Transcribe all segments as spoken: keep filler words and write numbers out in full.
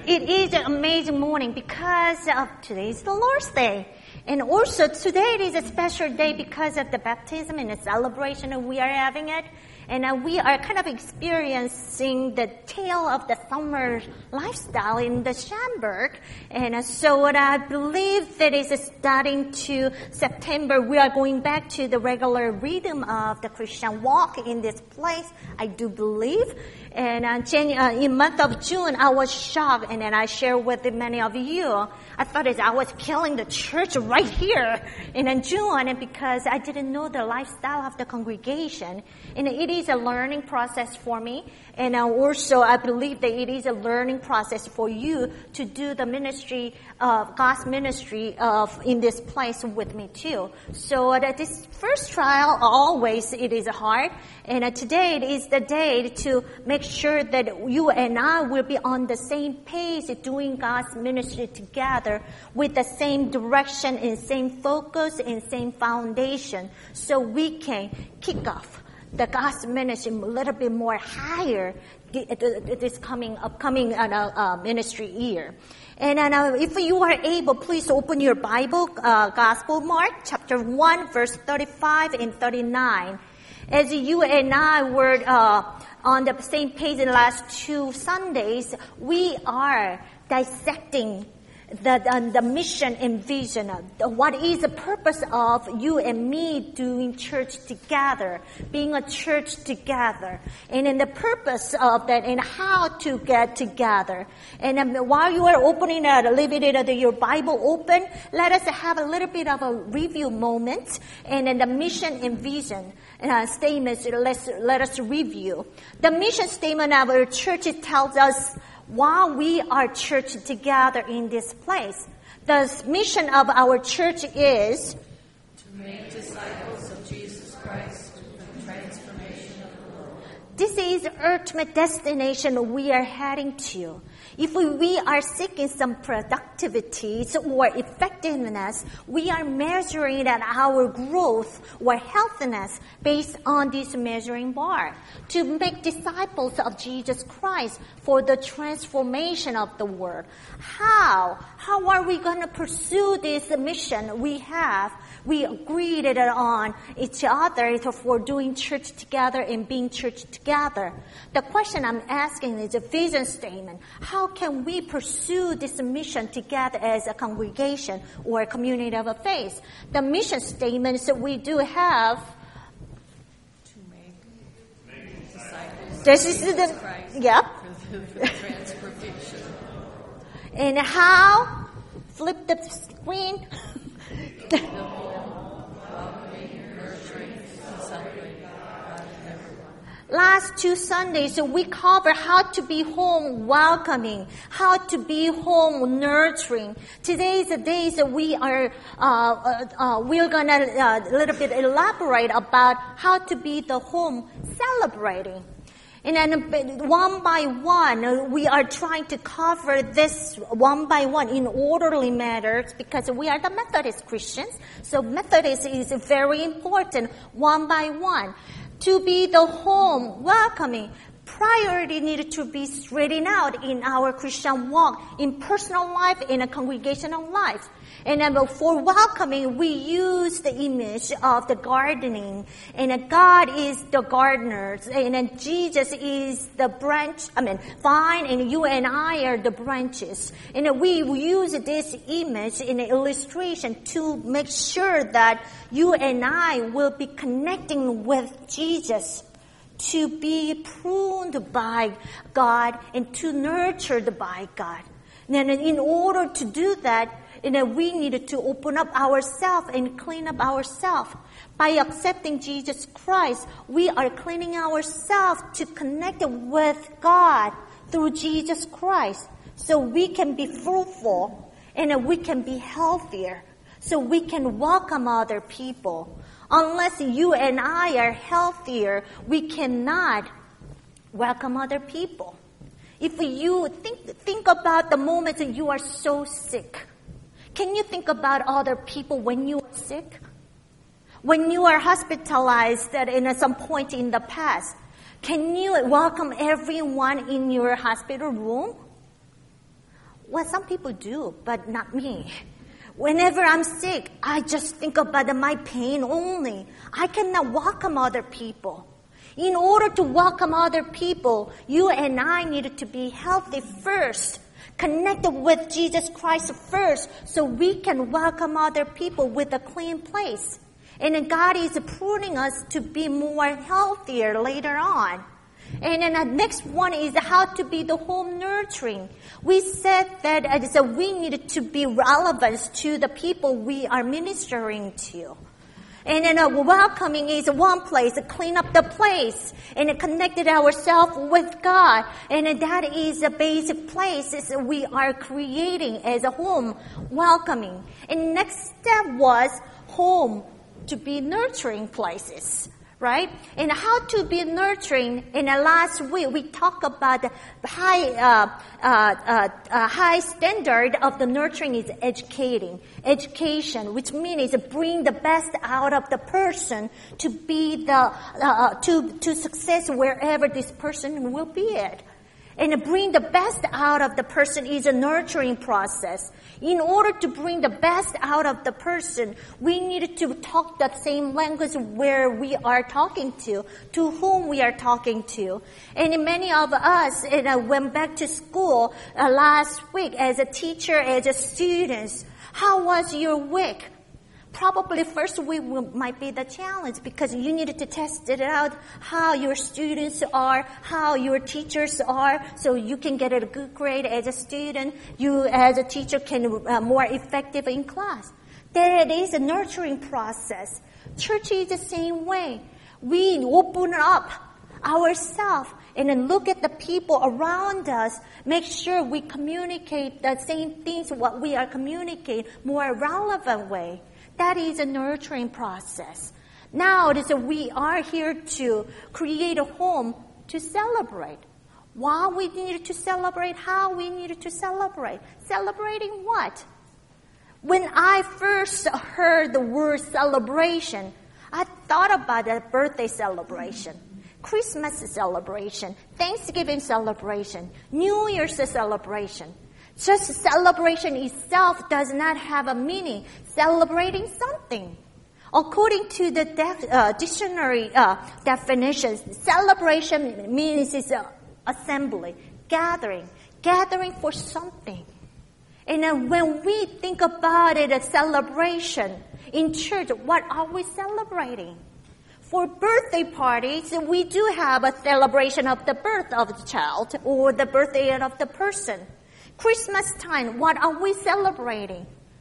it is an amazing morning because of today is the Lord's Day. And also today it is a special day because of the baptism and the celebration that we are having it. And uh, we are kind of experiencing the tale of the summer lifestyle in the Shamburg. And uh, so what I believe that is starting to September, we are going back to the regular rhythm of the Christian walk in this place. I do believe. And uh, Jan- uh, in month of June, I was shocked, and then I shared with many of you. I thought that I was killing the church right here in June, and because I didn't know the lifestyle of the congregation. And it is a learning process for me. And uh, also, I believe that it is a learning process for you to do the ministry of God's ministry of in this place with me too. So uh, this first trial, always it is hard. And uh, today it is the day to make sure that you and I will be on the same page doing God's ministry together with the same direction and same focus and same foundation, so we can kick off the God's ministry a little bit more higher this coming upcoming uh, uh, ministry year. And uh, if you are able, please open your Bible, uh, Gospel Mark chapter one, verse thirty-five and thirty-nine. As you and I were uh, on the same page in the last two Sundays, we are dissecting the, the, the mission and vision. What is the purpose of you and me doing church together, being a church together, and in the purpose of that and how to get together. And um, while you are opening it, leaving it, your Bible open, let us have a little bit of a review moment, and then the mission and vision uh, statements, let's, let us review. The mission statement of our church tells us why we are church together in this place. The mission of our church is to make disciples of Jesus Christ for the transformation of the world. This is the ultimate destination we are heading to. If we are seeking some productivity or effectiveness, we are measuring at our growth or healthiness based on this measuring bar. To make disciples of Jesus Christ for the transformation of the world. How? How are we going to pursue this mission we have? We agreed on each other for doing church together and being church together. The question I'm asking is a vision statement. How can we pursue this mission together as a congregation or a community of faith? The mission statements that we do have. To make, make disciples this of is Jesus the, Christ yep. for the, for the transformation. And how? Flip the screen. Last two Sundays, we covered how to be home welcoming, how to be home nurturing. Today is the day that we are, uh, uh, uh we're gonna a uh, little bit elaborate about how to be the home celebrating. And then one by one, we are trying to cover this one by one in orderly matters because we are the Methodist Christians. So Methodist is very important one by one. To be the home welcoming, priority needed to be straightened out in our Christian walk, in personal life, in a congregational life. And then for welcoming, we use the image of the gardening. And God is the gardener. And then Jesus is the branch, I mean, vine, and you and I are the branches. And we use this image in an illustration to make sure that you and I will be connecting with Jesus, to be pruned by God and to nurtured by God. And in order to do that, you know, we needed to open up ourselves and clean up ourselves. By accepting Jesus Christ, we are cleaning ourselves to connect with God through Jesus Christ. So we can be fruitful and we can be healthier. So we can welcome other people. Unless you and I are healthier, we cannot welcome other people. If you think, think about the moment that you are so sick. Can you think about other people when you are sick? When you are hospitalized at in some point in the past, can you welcome everyone in your hospital room? Well, some people do, but not me. Whenever I'm sick, I just think about my pain only. I cannot welcome other people. In order to welcome other people, you and I needed to be healthy first, connected with Jesus Christ first, so we can welcome other people with a clean place. And then God is pruning us to be more healthier later on. And then the next one is how to be the home nurturing. We said that uh, so we needed to be relevant to the people we are ministering to. And then uh, welcoming is one place, clean up the place, and it connected ourselves with God. And then that is the basic place we are creating as a home, welcoming. And next step was home to be nurturing places. Right? And how to be nurturing. In the last week, we talked about the high, uh, uh, uh, uh, high standard of the nurturing is educating, education, which means bring the best out of the person to be the, uh, to, to success wherever this person will be at. And bring the best out of the person is a nurturing process. In order to bring the best out of the person, we need to talk the same language where we are talking to, to whom we are talking to. And many of us uh, went back to school uh, last week as a teacher, as a student. How was your week? Probably first week might be the challenge because you needed to test it out, how your students are, how your teachers are, so you can get a good grade as a student. You as a teacher can uh, more effective in class. There it is a nurturing process. Church is the same way. We open up ourselves and then look at the people around us, make sure we communicate the same things what we are communicating more relevant way. That is a nurturing process. Now it is a, we are here to create a home to celebrate. Why we needed to celebrate, how we needed to celebrate. Celebrating what? When I first heard the word celebration, I thought about a birthday celebration, Christmas celebration, Thanksgiving celebration, New Year's celebration. Just celebration itself does not have a meaning. Celebrating something. According to the de- uh, dictionary uh, definitions, celebration means it's uh, assembly, gathering, gathering for something. And then when we think about it, a celebration in church, what are we celebrating? For birthday parties, we do have a celebration of the birth of the child or the birthday of the person. Christmas time, what are we celebrating?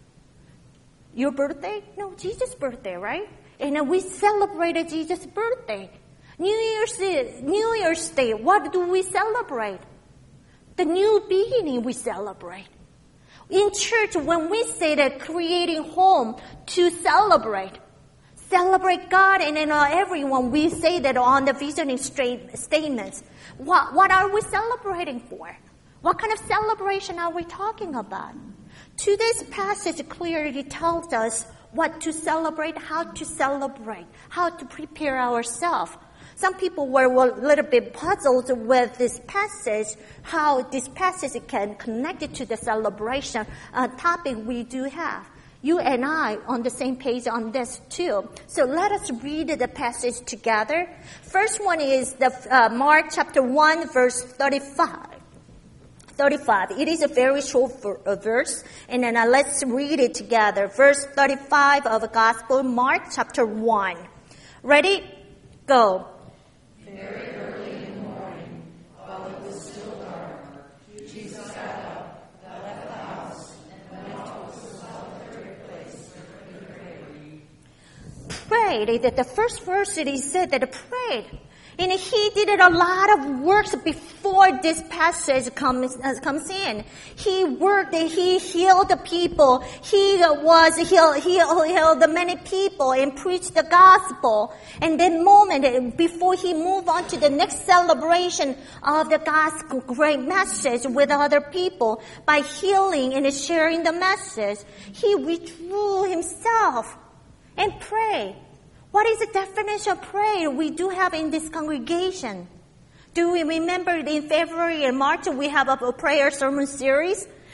Your birthday? No, Jesus' birthday, right? And we celebrated Jesus' birthday. New Year's Day, New Year's Day, what do we celebrate? The new beginning we celebrate. In church, when we say that creating home to celebrate, celebrate God and then uh, everyone, we say that on the visioning straight statements. What, what are we celebrating for? What kind of celebration are we talking about? Today's passage clearly tells us what to celebrate, how to celebrate, how to prepare ourselves. Some people were a little bit puzzled with this passage, how this passage can connect it to the celebration uh, topic we do have. You and I on the same page on this too. So let us read the passage together. First one is the uh, Mark chapter one, verse thirty-five. thirty-five. It is a very short verse, and then uh, let's read it together. Verse thirty-five of the Gospel, Mark chapter one. Ready? Go. Very early in the morning, while it was still dark, Jesus got up, left the house, and went to a solitary place where he prayed. Prayed. The first verse it is said that prayed. And he did a lot of works before this passage comes uh, comes in. He worked, he healed the people. He was healed, he healed many people and preached the gospel. And then moment before he moved on to the next celebration of the gospel, great message with other people by healing and sharing the message, he withdrew himself and prayed. What is the definition of prayer we do have in this congregation? Do we remember in February and March we have a prayer sermon series?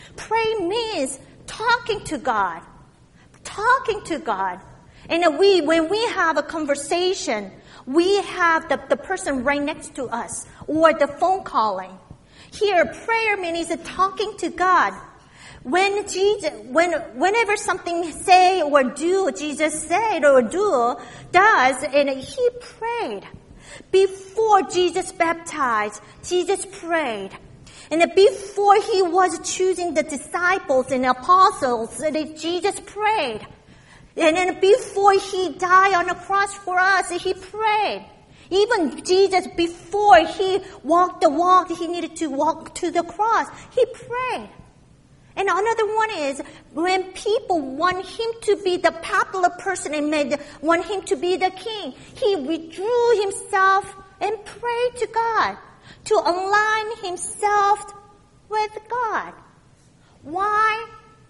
Pray means talking to God. Talking to God. And we, when we have a conversation, we have the, the person right next to us or the phone calling. Here, prayer means talking to God. When Jesus, when, whenever something say or do, Jesus said or do, does, and he prayed. Before Jesus baptized, Jesus prayed. And before he was choosing the disciples and apostles, Jesus prayed. And then before he died on the cross for us, he prayed. Even Jesus, before he walked the walk he needed to walk to the cross, he prayed. And another one is when people want him to be the popular person and made, want him to be the king, he withdrew himself and prayed to God to align himself with God. Why?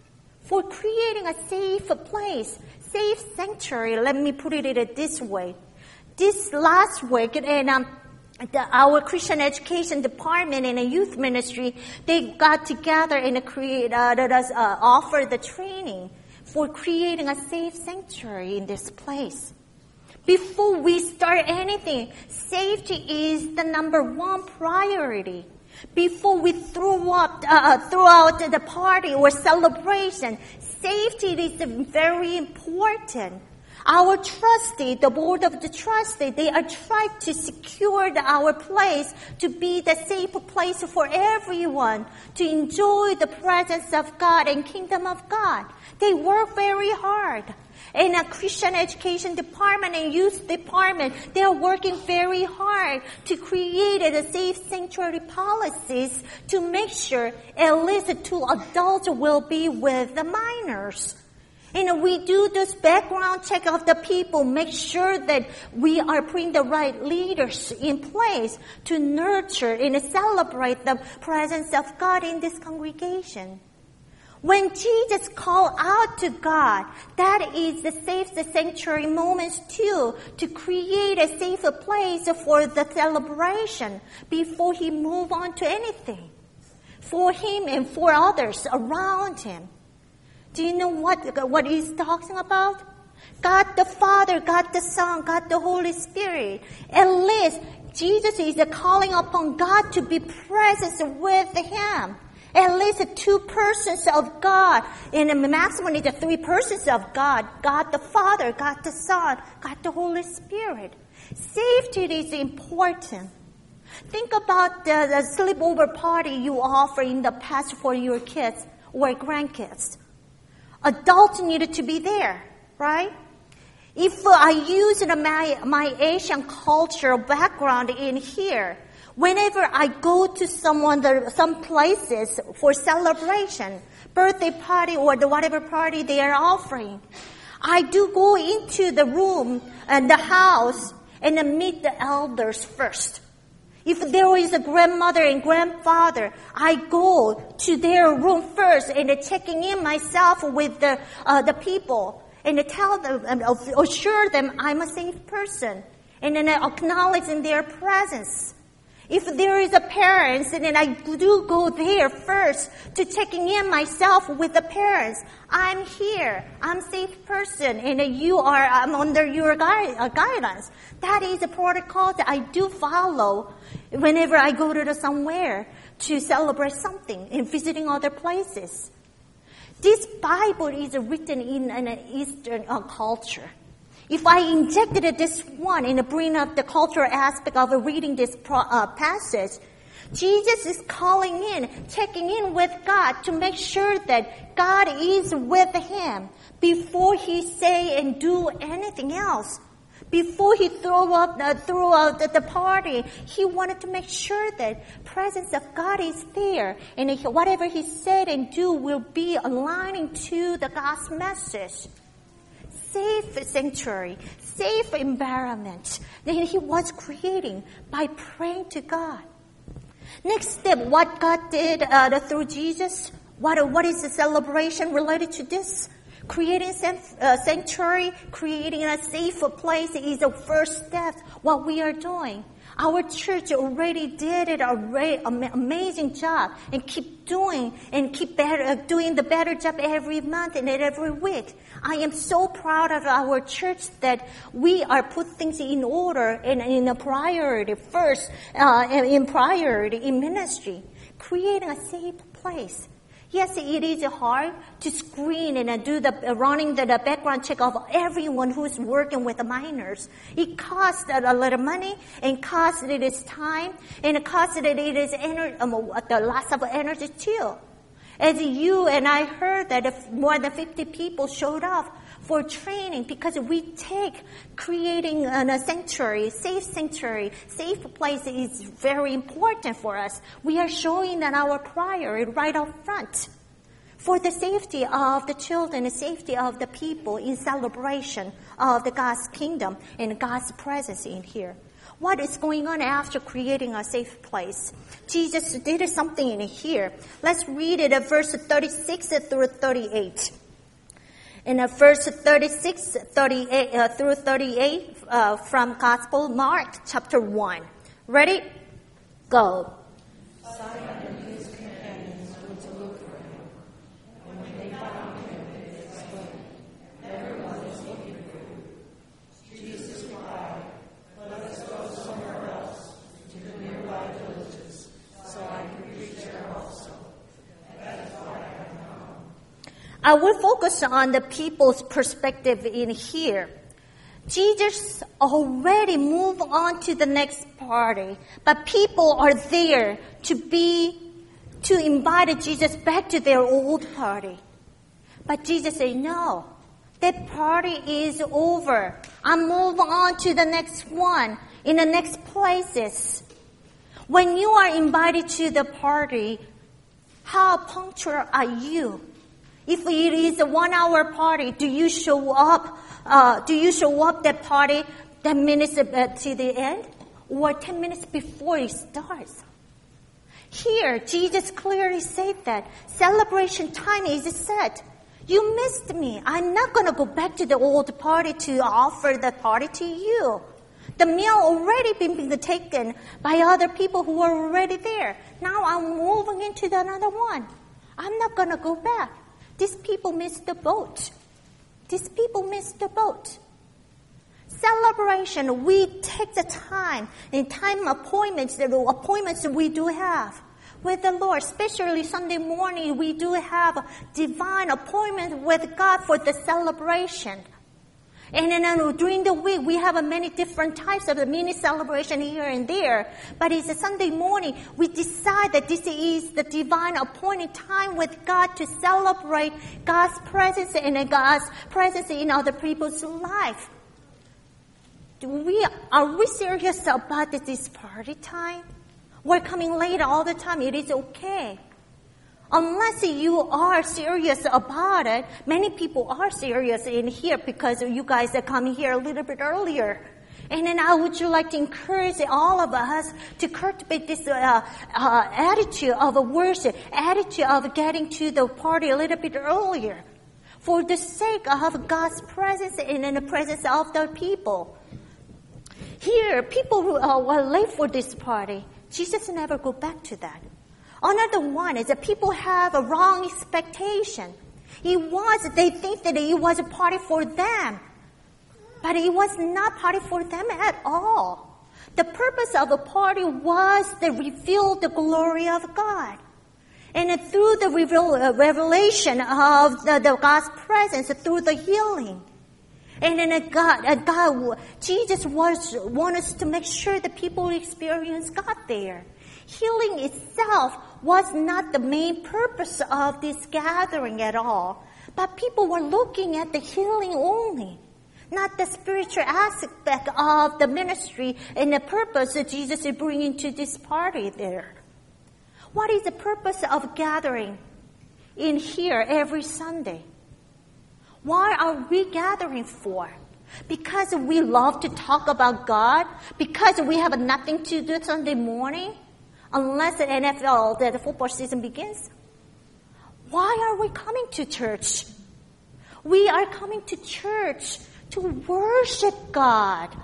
For creating a safe place, safe sanctuary. Let me put it this way. This last week, and um, the, our Christian education department and a youth ministry, they got together and create, uh, uh, offer the training for creating a safe sanctuary in this place. Before we start anything, safety is the number one priority. Before we throw up, uh, throw out the party or celebration, safety is very important. Our trustee, the board of the trustee, they are trying to secure the, our place to be the safe place for everyone to enjoy the presence of God and kingdom of God. They work very hard. In a Christian education department and youth department, they are working very hard to create a safe sanctuary policies to make sure at least two adults will be with the minors. And we do this background check of the people, make sure that we are putting the right leaders in place to nurture and celebrate the presence of God in this congregation. When Jesus called out to God, that is the safe sanctuary moments too, to create a safer place for the celebration before he moved on to anything, for him and for others around him. Do you know what, what he's talking about? God the Father, God the Son, God the Holy Spirit. At least Jesus is calling upon God to be present with him. At least two persons of God. And the maximum is the three persons of God. God the Father, God the Son, God the Holy Spirit. Safety is important. Think about the, the sleepover party you offer in the past for your kids or grandkids. Adults needed to be there, right? If I use my, my Asian cultural background in here, whenever I go to someone, some places for celebration, birthday party or the whatever party they are offering, I do go into the room and the house and meet the elders first. If there is a grandmother and grandfather, I go to their room first and checking in myself with the uh, the people and tell them, and assure them I'm a safe person, and then acknowledging their presence. If there is a parents, and then I do go there first to checking in myself with the parents. I'm here. I'm a safe person, and you are. I'm under your guide, uh, guidance. That is a protocol that I do follow whenever I go to the somewhere to celebrate something and visiting other places. This Bible is written in an Eastern uh, culture. If I injected this one and bring up the cultural aspect of reading this pro, uh, passage, Jesus is calling in, checking in with God to make sure that God is with him before he say and do anything else. Before he throw up, uh, throw out the, the party, he wanted to make sure that presence of God is there, and he, whatever he said and do will be aligning to the God's message. Safe sanctuary, safe environment that he was creating by praying to God. Next step, what God did uh, through Jesus. What what is the celebration related to this? Creating a sanctuary, creating a safer place is the first step. What we are doing, Our church already did it, already amazing job, and keep doing and keep better, doing the better job every month and every week. I am so proud of our church that we are put things in order and in a priority first, uh, in priority in ministry, creating a safe place. Yes, it is hard to screen and do the running the, the background check of everyone who's working with the minors. It costs a lot of money, and costs it is time, and it costs it is ener- um, the loss of energy too. As you and I heard that if more than fifty people showed up for training because we take creating a sanctuary, safe sanctuary, safe place is very important for us. We are showing that our priority right up front for the safety of the children, the safety of the people in celebration of the God's kingdom and God's presence in here. What is going on after creating a safe place? Jesus did something in here. Let's read it at verse thirty-six through thirty-eight. In uh, verse thirty-six thirty-eight, uh, through thirty-eight uh, from Gospel Mark chapter one. Ready? Go. Simon and his companions went to look for him. And when they found him, they exclaimed, "Everyone is looking for you." Jesus replied, "Let us go somewhere else, to the nearby villages, so I can preach there also." That is why I have come. I will focus on the people's perspective in here. Jesus already moved on to the next party, but people are there to be, to invite Jesus back to their old party. But Jesus said, no, that party is over. I move on to the next one, in the next places. When you are invited to the party, how punctual are you? If it is a one-hour party, do you show up? Uh, do you show up that party ten minutes to the end, or ten minutes before it starts? Here, Jesus clearly said that celebration time is set. You missed me. I'm not going to go back to the old party to offer the party to you. The meal already been taken by other people who are already there. Now I'm moving into the another one. I'm not going to go back. These people missed the boat. These people missed the boat. Celebration, we take the time and time appointments, the appointments we do have with the Lord, especially Sunday morning, we do have a divine appointment with God for the celebration. And then uh, during the week, we have uh, many different types of the mini celebration here and there. But it's a Sunday morning, we decide that this is the divine appointed time with God to celebrate God's presence and uh, God's presence in other people's life. Do we, are we serious about this party time? We're coming late all the time. It is okay. Unless you are serious about it, many people are serious in here because you guys are coming here a little bit earlier. And then I would like to encourage all of us to cultivate this uh, uh, attitude of worship, attitude of getting to the party a little bit earlier for the sake of God's presence and in the presence of the people. Here, people who uh, were late for this party, Jesus never go back to that. Another one is that people have a wrong expectation. It was, they think that it was a party for them. But it was not party for them at all. The purpose of a party was to reveal the glory of God. And through the reveal, uh, revelation of the, the God's presence, through the healing. And then God, uh, God, Jesus was, wanted us to make sure that people experience God there. Healing itself was not the main purpose of this gathering at all. But people were looking at the healing only, not the spiritual aspect of the ministry and the purpose that Jesus is bringing to this party there. What is the purpose of gathering in here every Sunday? Why are we gathering for? Because we love to talk about God? Because we have nothing to do Sunday morning? Unless the N F L, the football season begins? Why are we coming to church? We are coming to church to worship God.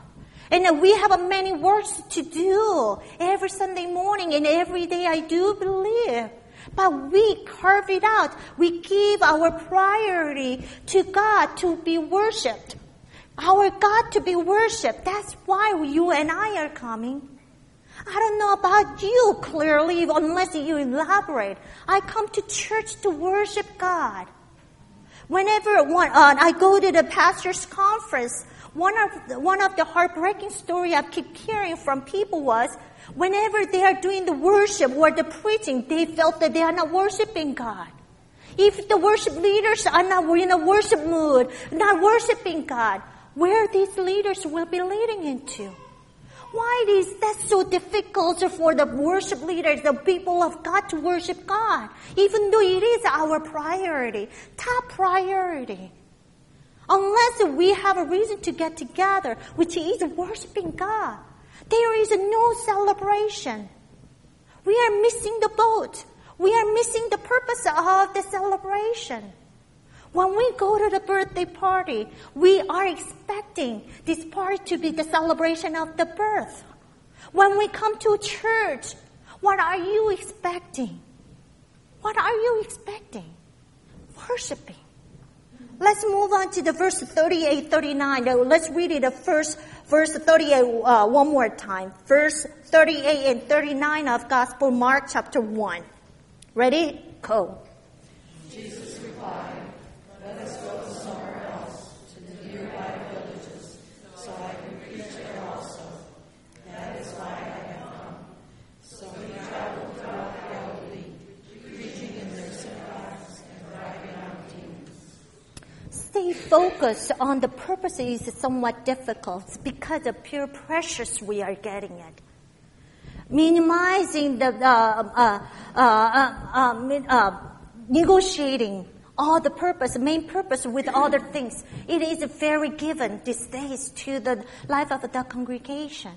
And we have many works to do every Sunday morning and every day, I do believe. But we carve it out. We give our priority to God to be worshipped. Our God to be worshipped. That's why you and I are coming. I don't know about you clearly unless you elaborate. I come to church to worship God. Whenever one, uh, I go to the pastor's conference, one of the, one of the heartbreaking story I keep hearing from people was, whenever they are doing the worship or the preaching, they felt that they are not worshiping God. If the worship leaders are not in a worship mood, not worshiping God, where these leaders will be leading into? Why is that so difficult for the worship leaders, the people of God, to worship God? Even though it is our priority, top priority. Unless we have a reason to get together, which is worshiping God, there is no celebration. We are missing the boat. We are missing the purpose of the celebration. When we go to the birthday party, we are expecting this party to be the celebration of the birth. When we come to church, what are you expecting? What are you expecting? Worshiping. Let's move on to the verse thirty-eight, thirty-nine. Let's read it the first verse thirty-eight uh, one more time. Verse thirty-eight and thirty-nine of Gospel Mark chapter one. Ready? Go. Jesus replied, "Let us go somewhere else, to the nearby villages, so I can preach there also. That is why I have come." So he traveled throughout Galilee, preaching in their synagogues and driving out demons. Stay focused on the purpose is somewhat difficult because of peer pressures we are getting it. Minimizing the uh, uh, uh, uh, uh, negotiating all the purpose, main purpose with other things. It is very given these days to the life of the congregation.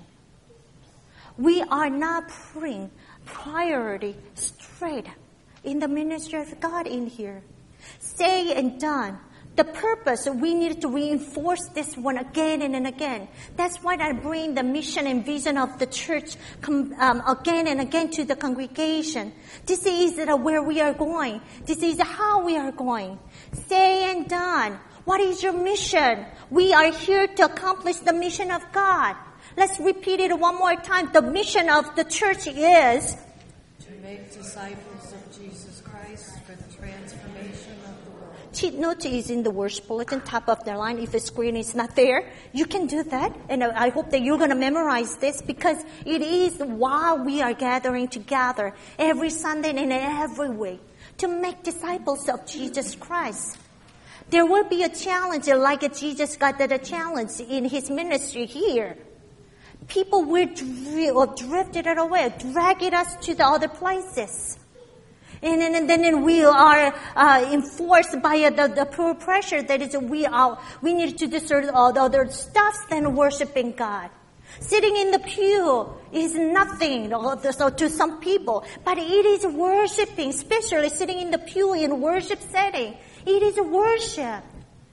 We are not putting priority straight in the ministry of God in here. Say and done. The purpose, we need to reinforce this one again and, and again. That's why I bring the mission and vision of the church um, again and again to the congregation. This is where we are going. This is how we are going. Say and done. What is your mission? We are here to accomplish the mission of God. Let's repeat it one more time. The mission of the church is to make disciples of Jesus Christ for the transformation of the world. Cheat note is in the worship bulletin, top of the line. If the screen is not there, you can do that. And I hope that you're going to memorize this because it is why we are gathering together every Sunday and every week to make disciples of Jesus Christ. There will be a challenge like Jesus got the challenge in his ministry here. People will dr- drifted it away, dragging us to the other places. And then, and then we are uh, enforced by uh, the, the peer pressure that is we are we need to do certain all the other stuff than worshiping God. Sitting in the pew is nothing so to some people, but it is worshiping, especially sitting in the pew in worship setting. It is worship.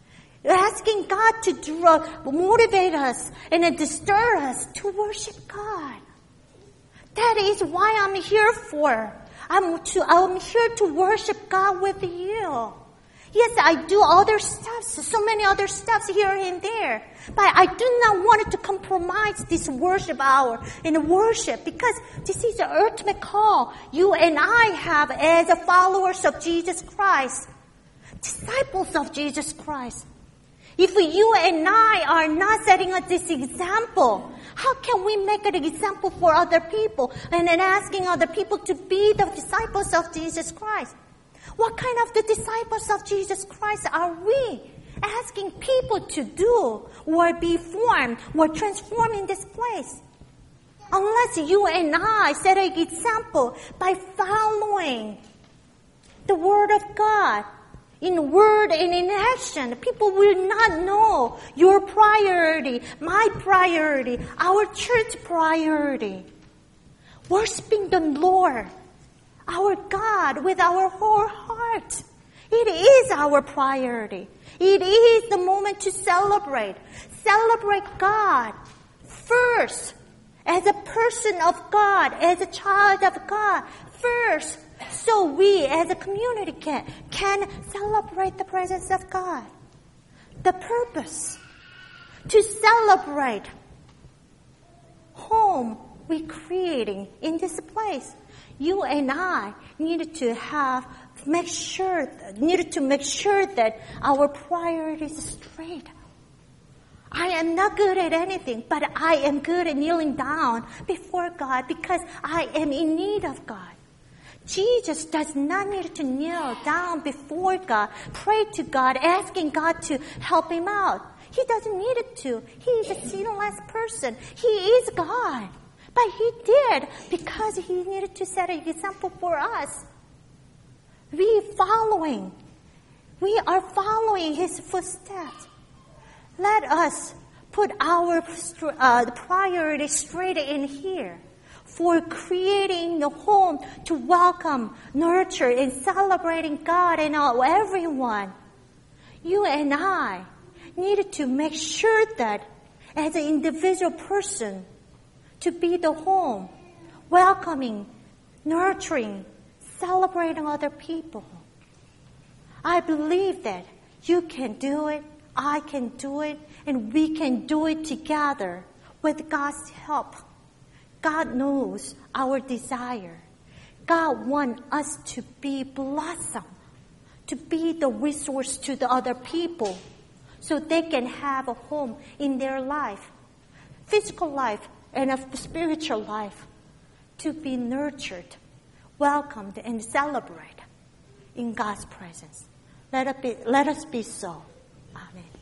Asking God to draw, motivate us and to stir us to worship God. That is why I'm here for. I'm, to, I'm here to worship God with you. Yes, I do other stuff, so many other stuff here and there. But I do not want to compromise this worship hour and worship because this is the ultimate call you and I have as followers of Jesus Christ. Disciples of Jesus Christ. If you and I are not setting up this example, how can we make an example for other people and then asking other people to be the disciples of Jesus Christ? What kind of the disciples of Jesus Christ are we asking people to do or be formed or transformed in this place? Unless you and I set an example by following the Word of God, in word and in action, people will not know your priority, my priority, our church priority. Worshiping the Lord, our God, with our whole heart. It is our priority. It is the moment to celebrate. Celebrate God first, as a person of God, as a child of God, first, so we as a community can, can celebrate the presence of God. The purpose, to celebrate home we're creating in this place. You and I needed to have, make sure, needed to make sure that our priorities are straight. I am not good at anything, but I am good at kneeling down before God because I am in need of God. Jesus does not need to kneel down before God, pray to God, asking God to help him out. He doesn't need it to. He is a sinless person. He is God. But he did because he needed to set an example for us. We following. We are following his footsteps. Let us put our uh, priority straight in here for creating the home to welcome, nurture, and celebrating God and all, everyone. You and I needed to make sure that as an individual person, to be the home, welcoming, nurturing, celebrating other people. I believe that you can do it, I can do it, and we can do it together with God's help. God knows our desire. God wants us to be blossom, to be the resource to the other people so they can have a home in their life, physical life, and of the spiritual life, to be nurtured, welcomed, and celebrated in God's presence. Let it be, let us be so. Amen.